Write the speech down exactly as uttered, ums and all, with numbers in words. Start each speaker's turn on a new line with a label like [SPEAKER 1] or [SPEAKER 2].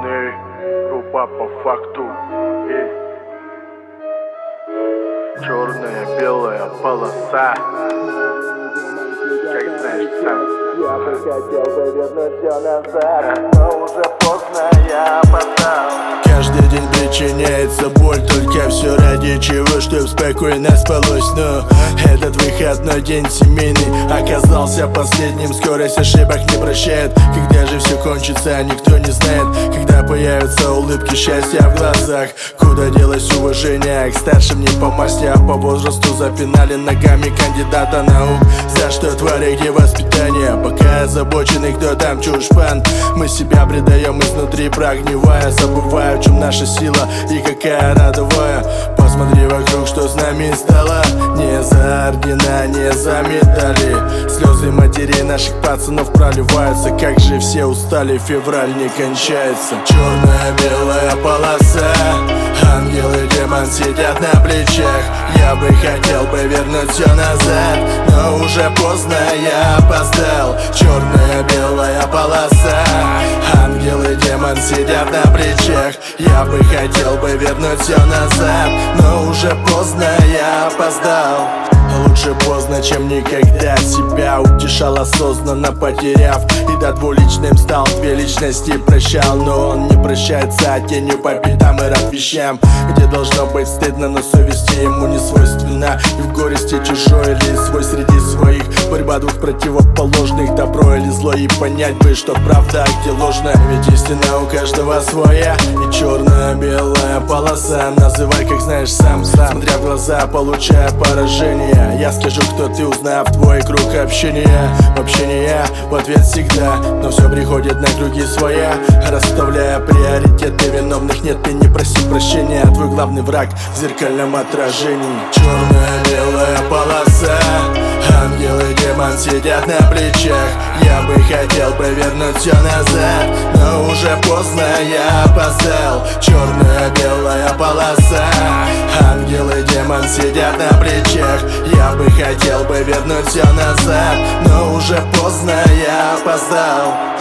[SPEAKER 1] Эй, группа по факту. Эй. Черная, белая полоса. Как знаешь сам.
[SPEAKER 2] Я бы хотел бы вернуть все назад, но уже поздно, я опоздал.
[SPEAKER 3] Каждый день причиняется боль, только все ради чего, чтоб спокойно спалось. Но этот выходной день семейный оказался последним. Скорость ошибок не прощает. Когда же все кончится, никто не знает. Когда появятся улыбки счастья в глазах. Куда делось уважение к старшим не по масти, а по возрасту запинали ногами кандидата наук. За что, твари, где воспитание? Пока озабоченный, кто там чушпан. Мы себя предаем изнутри, прогнивая, забывая, в чем наша сила и какая родовая. Посмотри вокруг, что с нами стало. Не за ордена, не за медали. Слезы матерей наших пацанов проливаются. Как же все устали, февраль не кончается. Черная-белая полоса. Ангел и демон сидят на плечах. Я бы хотел бы вернуть все назад, но уже поздно, я опоздал. Черная-белая полоса. Ангел и демон сидят на плечах. Я бы хотел бы вернуть все назад, но уже поздно, я опоздал. Лучше поздно, чем никогда. Себя утешал осознанно, потеряв. И до двуличным стал, две личности прощал. Но он не прощается, а тенью по пятам и рад вещам, где должно быть стыдно, но совести ему не свойственна. И в горести чужой или свой среди своих. Борьба двух противоположных, добро или зло. И понять бы, что правда, а где ложная. Ведь истина у каждого своя. И черно-белая полоса. Называй, как знаешь сам, сам. Смотря в глаза, получая поражение. Я скажу, кто ты, узнав твой круг общения. Вообще не я, в ответ всегда. Но все приходит на круги своя, расставляя приоритеты. Виновных нет, ты не проси прощения. Твой главный враг в зеркальном отражении. Черно-белая полоса. Ангел и демон сидят на плечах. Я бы хотел бы вернуть все назад, но уже поздно, я опоздал. Черно-белая полоса. Ангел и демон сидят на плечах. Я бы хотел бы вернуть все назад, но уже поздно, я опоздал.